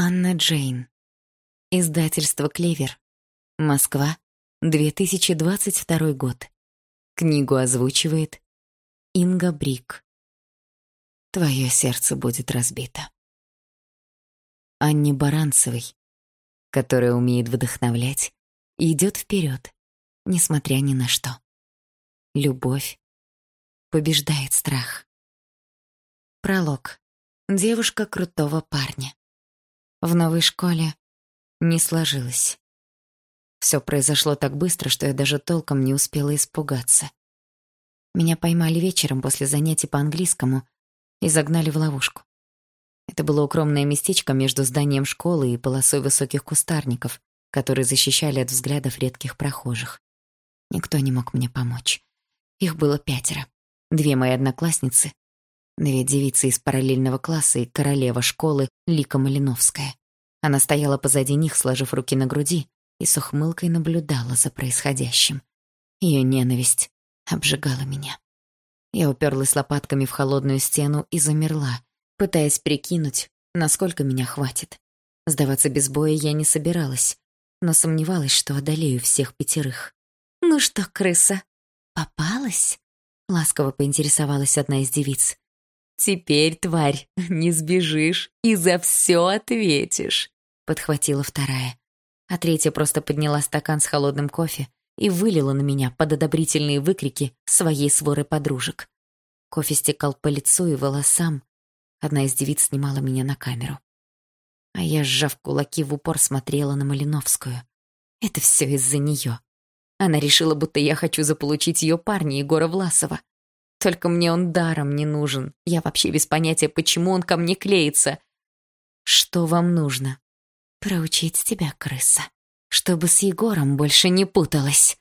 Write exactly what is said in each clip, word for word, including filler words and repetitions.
Анна Джейн. Издательство «Клевер». Москва, две тысячи двадцать второй год. Книгу озвучивает Инга Брик. Твое сердце будет разбито. Анне Баранцевой, которая умеет вдохновлять и идет вперед, несмотря ни на что. Любовь побеждает страх. Пролог. Девушка крутого парня. В новой школе не сложилось. Все произошло так быстро, что я даже толком не успела испугаться. Меня поймали вечером после занятий по английскому и загнали в ловушку. Это было укромное местечко между зданием школы и полосой высоких кустарников, которые защищали от взглядов редких прохожих. Никто не мог мне помочь. Их было пятеро. Две мои одноклассницы, две девицы из параллельного класса и королева школы Лика Малиновская. Она стояла позади них, сложив руки на груди, и с ухмылкой наблюдала за происходящим. Ее ненависть обжигала меня. Я уперлась лопатками в холодную стену и замерла, пытаясь прикинуть, насколько меня хватит. Сдаваться без боя я не собиралась, но сомневалась, что одолею всех пятерых. «Ну что, крыса, попалась?» — ласково поинтересовалась одна из девиц. «Теперь, тварь, не сбежишь и за все ответишь», — подхватила вторая. А третья просто подняла стакан с холодным кофе и вылила на меня под одобрительные выкрики своей своры подружек. Кофе стекал по лицу и волосам. Одна из девиц снимала меня на камеру. А я, сжав кулаки, в упор смотрела на Малиновскую. Это все из-за нее. Она решила, будто я хочу заполучить ее парня Егора Власова. Только мне он даром не нужен. Я вообще без понятия, почему он ко мне клеится. Что вам нужно? Проучить тебя, крыса, чтобы с Егором больше не путалась.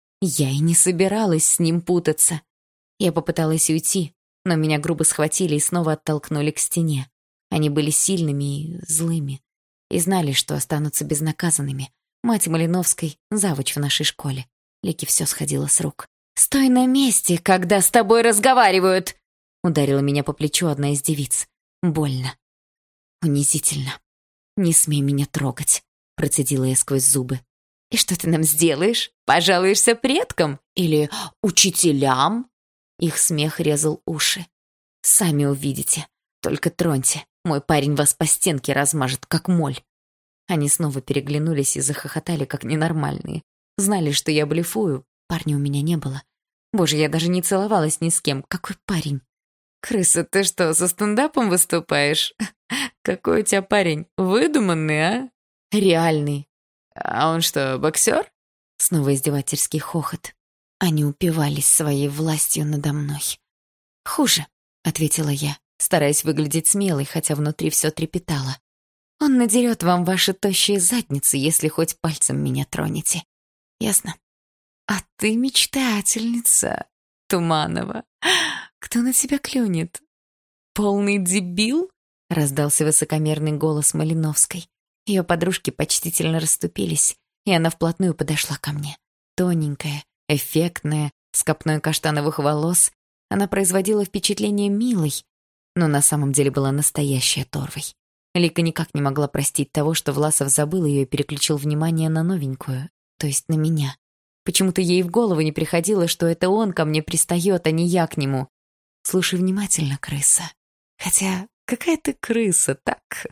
Я и не собиралась с ним путаться. Я попыталась уйти, но меня грубо схватили и снова оттолкнули к стене. Они были сильными и злыми, и знали, что останутся безнаказанными. Мать Малиновской — завуч в нашей школе. Лике все сходило с рук. «Стой на месте, когда с тобой разговаривают!» Ударила меня по плечу одна из девиц. Больно. Унизительно. «Не смей меня трогать», — процедила я сквозь зубы. «И что ты нам сделаешь? Пожалуешься предкам? Или учителям?» Их смех резал уши. «Сами увидите. Только троньте. Мой парень вас по стенке размажет, как моль». Они снова переглянулись и захохотали, как ненормальные. Знали, что я блефую. Парня у меня не было. Боже, я даже не целовалась ни с кем. Какой парень? «Крыса, ты что, со стендапом выступаешь? Какой у тебя парень? Выдуманный, а?» «Реальный». «А он что, боксер?» Снова издевательский хохот. Они упивались своей властью надо мной. «Хуже», — ответила я, стараясь выглядеть смелой, хотя внутри все трепетало. «Он надерет вам ваши тощие задницы, если хоть пальцем меня тронете. Ясно?» «А ты мечтательница, Туманова. Кто на тебя клюнет? Полный дебил?» — раздался высокомерный голос Малиновской. Ее подружки почтительно расступились, и она вплотную подошла ко мне. Тоненькая, эффектная, с копной каштановых волос, она производила впечатление милой, но на самом деле была настоящей оторвой. Лика никак не могла простить того, что Власов забыл ее и переключил внимание на новенькую, то есть на меня. Почему-то ей в голову не приходило, что это он ко мне пристает, а не я к нему. «Слушай внимательно, крыса. Хотя, какая ты крыса, так?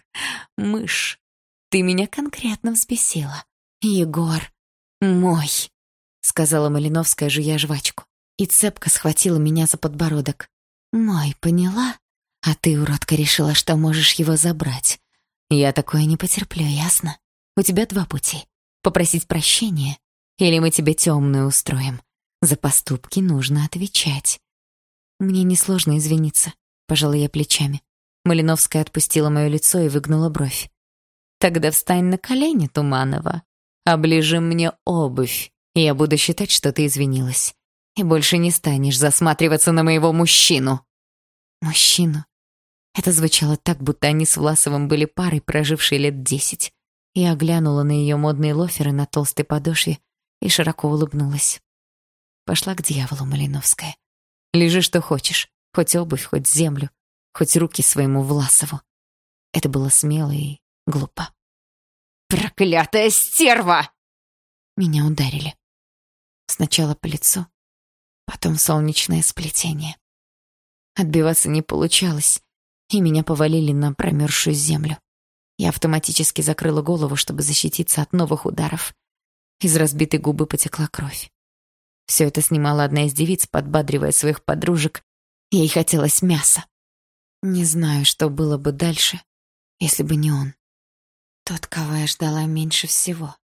Мышь. Ты меня конкретно взбесила. Егор мой», — сказала Малиновская, жуя жвачку. И цепко схватила меня за подбородок. «Мой, поняла? А ты, уродка, решила, что можешь его забрать. Я такое не потерплю, ясно? У тебя два пути. Попросить прощения, или мы тебе темную устроим. За поступки нужно отвечать». «Мне несложно извиниться», — пожала я плечами. Малиновская отпустила мое лицо и выгнула бровь. «Тогда встань на колени, Туманова. Оближи мне обувь, и я буду считать, что ты извинилась. И больше не станешь засматриваться на моего мужчину». «Мужчину?» Это звучало так, будто они с Власовым были парой, прожившей лет десять. Я глянула на ее модные лоферы на толстой подошве и широко улыбнулась. Пошла к дьяволу, Малиновская. Лежи, что хочешь. Хоть обувь, хоть землю, хоть руки своему Власову. Это было смело и Глупо. «Проклятая стерва!» Меня ударили. Сначала по лицу, потом в солнечное сплетение. Отбиваться не получалось, и меня повалили на промерзшую землю. Я автоматически закрыла голову, чтобы защититься от новых ударов. Из разбитой губы потекла кровь. Все это снимала одна из девиц, подбадривая своих подружек. Ей хотелось мяса. Не знаю, что было бы дальше, если бы не он. Тот, кого я ждала меньше всего.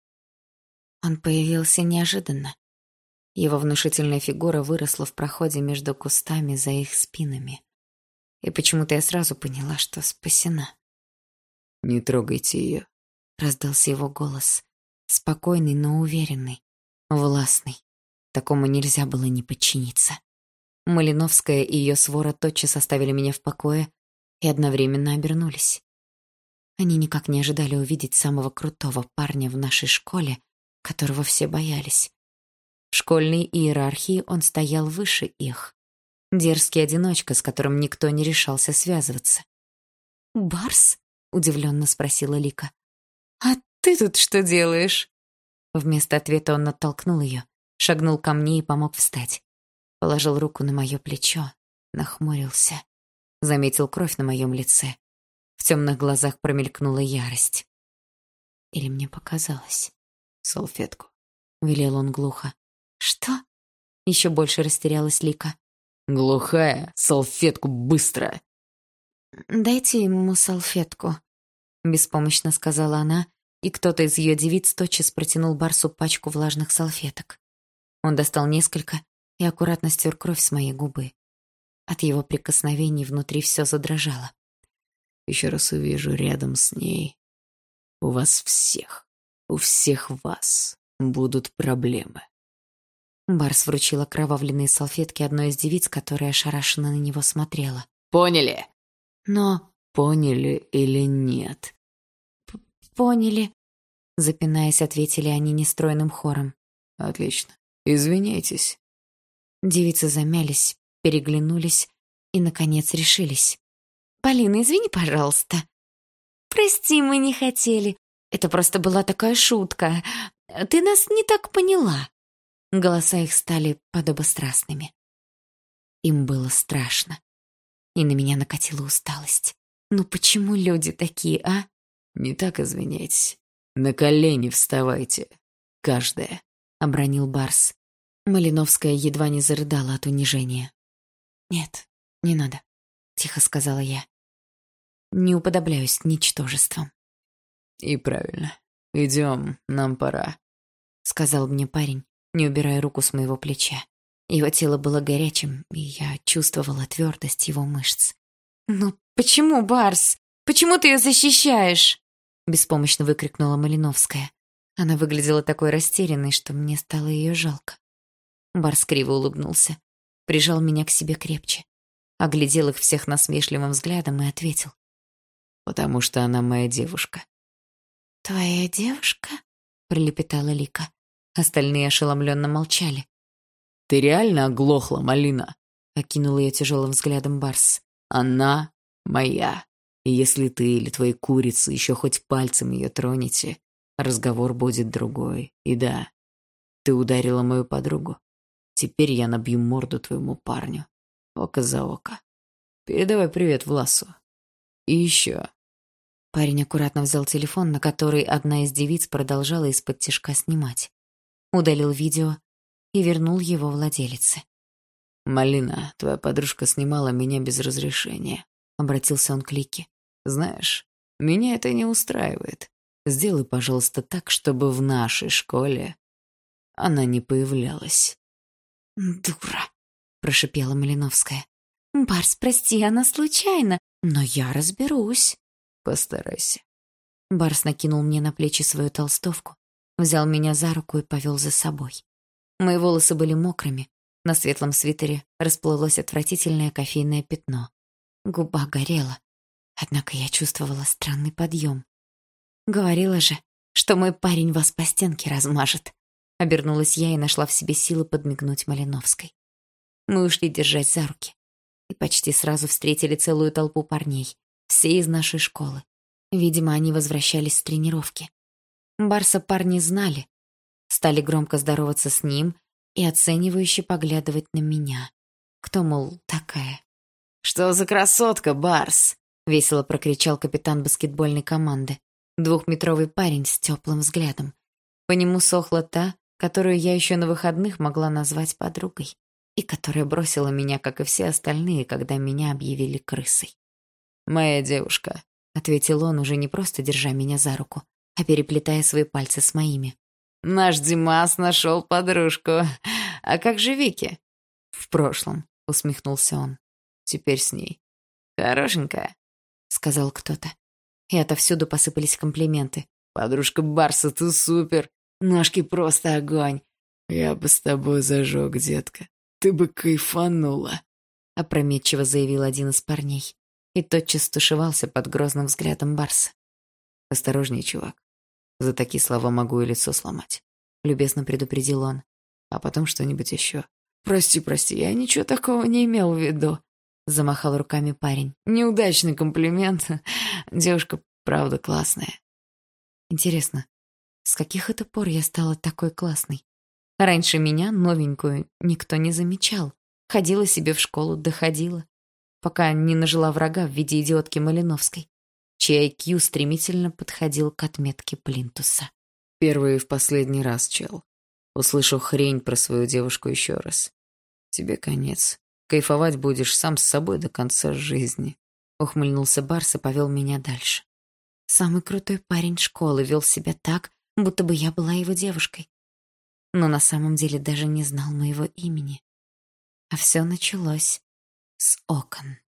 Он появился неожиданно. Его внушительная фигура выросла в проходе между кустами за их спинами. И почему-то я сразу поняла, что спасена. «Не трогайте ее», — раздался его голос. Спокойный, но уверенный. Властный. Такому нельзя было не подчиниться. Малиновская и ее свора тотчас оставили меня в покое и одновременно обернулись. Они никак не ожидали увидеть самого крутого парня в нашей школе, которого все боялись. В школьной иерархии он стоял выше их. Дерзкий одиночка, с которым никто не решался связываться. «Барс?» — удивленно спросила Лика. «А ты тут что делаешь?» Вместо ответа он оттолкнул ее, шагнул ко мне и помог встать. Положил руку на мое плечо, нахмурился. Заметил кровь на моем лице. В темных глазах промелькнула ярость. Или мне показалось? «Салфетку», — велел он глухо. «Что?» — еще больше растерялась Лика. «Глухая, салфетку быстро!» «Дайте ему салфетку», — беспомощно сказала она, и кто-то из ее девиц тотчас протянул Барсу пачку влажных салфеток. Он достал несколько и аккуратно стер кровь с моей губы. От его прикосновений внутри все задрожало. «Еще раз увижу рядом с ней. У вас всех, у всех вас будут проблемы». Барс вручил окровавленные салфетки одной из девиц, которая ошарашенно на него смотрела. «Поняли?» «Но...» «Поняли или нет?» «Поняли», — запинаясь, ответили они нестройным хором. «Отлично. Извиняйтесь». Девицы замялись, переглянулись и, наконец, решились. «Полина, извини, пожалуйста». «Прости, мы не хотели. Это просто была такая шутка. Ты нас не так поняла». Голоса их стали подобострастными. Им было страшно. И на меня накатила усталость. Ну почему люди такие, а? «Не так извиняйтесь. На колени вставайте. Каждая», — обронил Барс. Малиновская едва не зарыдала от унижения. «Нет, не надо», — тихо сказала я. «Не уподобляюсь ничтожествам». «И правильно. Идем, нам пора», — сказал мне парень, не убирая руку с моего плеча. Его тело было горячим, и я чувствовала твердость его мышц. «Ну почему, Барс? Почему ты ее защищаешь?» — беспомощно выкрикнула Малиновская. Она выглядела такой растерянной, что мне стало ее жалко. Барс криво улыбнулся, прижал меня к себе крепче, оглядел их всех насмешливым взглядом и ответил. «Потому что она моя девушка». «Твоя девушка?» — пролепетала Лика. Остальные ошеломленно молчали. «Ты реально оглохла, Малина?» — окинул ее тяжелым взглядом Барс. «Она моя. И если ты или твои курицы еще хоть пальцем ее тронете, разговор будет другой. И да, ты ударила мою подругу. Теперь я набью морду твоему парню. Око за око. Передавай привет Власу. И еще». Парень аккуратно взял телефон, на который одна из девиц продолжала из-под тишка снимать. Удалил видео и вернул его владелице. «Малина, твоя подружка снимала меня без разрешения», — обратился он к Лике. «Знаешь, меня это не устраивает. Сделай, пожалуйста, так, чтобы в нашей школе она не появлялась». «Дура», — прошипела Малиновская. «Барс, прости, она случайно, но я разберусь». «Постарайся». Барс накинул мне на плечи свою толстовку, взял меня за руку и повел за собой. Мои волосы были мокрыми, на светлом свитере расплылось отвратительное кофейное пятно. Губа горела, однако я чувствовала странный подъем. «Говорила же, что мой парень вас по стенке размажет». Обернулась я и нашла в себе силы подмигнуть Малиновской. Мы ушли держать за руки и почти сразу встретили целую толпу парней, все из нашей школы. Видимо, они возвращались с тренировки. Барса парни знали. Стали громко здороваться с ним и оценивающе поглядывать на меня. Кто, мол, такая? «Что за красотка, Барс?» — весело прокричал капитан баскетбольной команды. Двухметровый парень с теплым взглядом. По нему сохла та, которую я еще на выходных могла назвать подругой, и которая бросила меня, как и все остальные, когда меня объявили крысой. «Моя девушка», — ответил он, уже не просто держа меня за руку, а переплетая свои пальцы с моими. «Наш Димас нашел подружку. А как же Вики?» «В прошлом», — усмехнулся он. «Теперь с ней. Хорошенькая», — сказал кто-то. И отовсюду посыпались комплименты. «Подружка Барса, ты супер. Ножки просто огонь. Я бы с тобой зажег, детка. Ты бы кайфанула», — опрометчиво заявил один из парней. И тотчас стушевался под грозным взглядом Барса. «Осторожней, чувак. За такие слова могу и лицо сломать», — любезно предупредил он. «А потом что-нибудь еще». «Прости, прости, я ничего такого не имел в виду», — замахал руками парень. «Неудачный комплимент. Девушка, правда, классная». Интересно, с каких это пор я стала такой классной? Раньше меня, новенькую, никто не замечал. Ходила себе в школу, доходила, пока не нажила врага в виде идиотки Малиновской, чей ай кью стремительно подходил к отметке плинтуса. «Первый и в последний раз, чел. Услышу хрень про свою девушку еще раз. Тебе конец. Кайфовать будешь сам с собой до конца жизни», — ухмыльнулся Барс и повел меня дальше. Самый крутой парень школы вел себя так, будто бы я была его девушкой. Но на самом деле даже не знал моего имени. А все началось с окон.